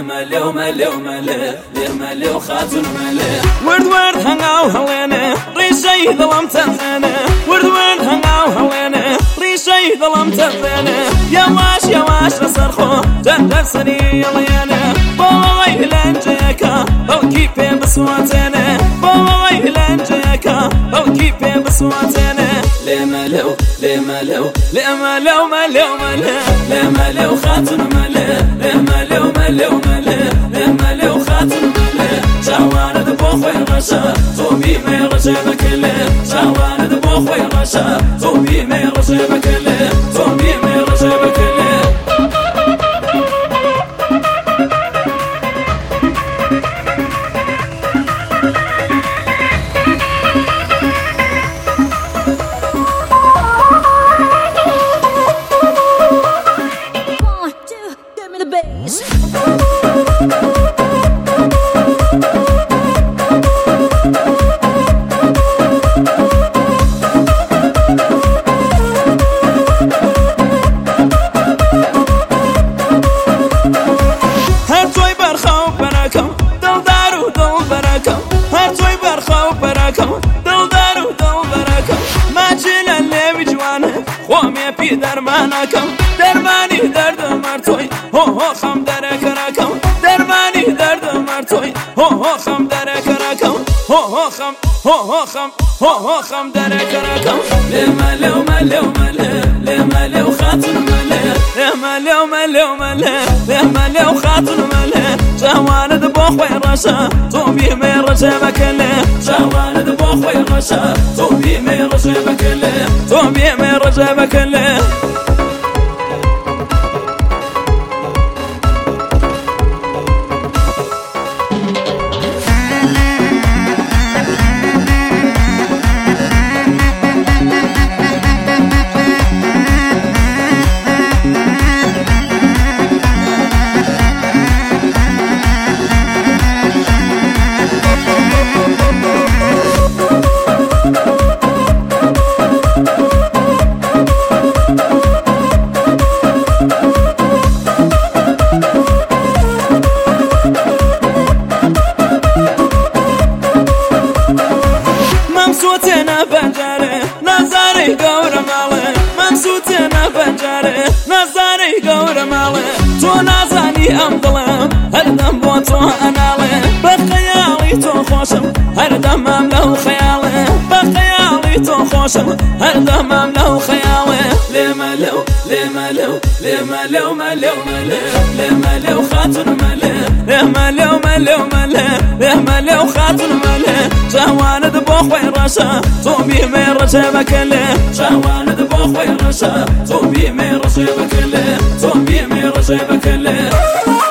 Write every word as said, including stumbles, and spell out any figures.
ملو ملو ملو ملو خاتون ملو ورد ورد هنگاو هلينا ريشي ظلم تنزنا ورد ورد هنگاو هلينا ريشي ظلم تنزنا يا واش يا واش نصرخو تندر سني يلينا باي لنجيكا بلكي بين بصواتنا باي لنجيكا بلكي بين بصواتنا لملو لملو لملو ملو ملو لملو خاتون ملو لملو ملو ملو لملو خاتون ملو شاوانا دبو خوي رشا توبي مي رشا بكله شاوانا دبو خوي رشا توبي مي رشا بكله توبي مي رشا بكله خوامي في درمانكم درماني درد مرتوي هو هو خم درك راكم درماني درد مرتوي هو هو خم درك راكم هو هو خم هو هو خم هو هو خم درك راكم لما لو ما لو ما لما لو خاتون ملا لما لو ما لو ما لما لو خاتون ملا شوان دبو خوي رشا توبي مي رشا بكله شوان دبو خوي رشا توبي مي رشا بكله توبي مي رشا بكله ممسوتنا بنجاري نظري قور مالي ممسوتنا بنجاري نظري قور مالي تو نازاني ام ظلم هردم بوتو انالي بخيالي تو خوشم هردم املو خيالي بخيالي تو خوشم هردم املو خيالي لملو لملو لملو ملو ملو لملو خاتون ملو لملو ملو ملو لملو خاتون ملو شهوان دبو خوي رشا توبي مي رشا بكله شهوان دبو خوي رشا توبي مي رشا بكله توبي مي رشا بكله